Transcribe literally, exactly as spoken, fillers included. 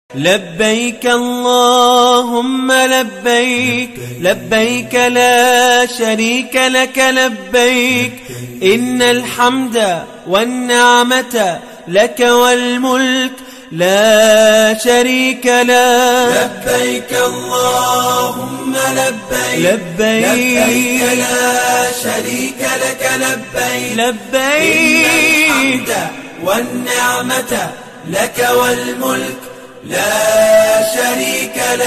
لبيك اللهم لبيك لبيك لا شريك لك لبيك إن الحمد والنعمة لك والملك لا شريك لك. لبيك اللهم لبيك لبيك, لبيك لا شريك لك لبيك لبيك إن الحمد والنعمة لك والملك لا شريك لك.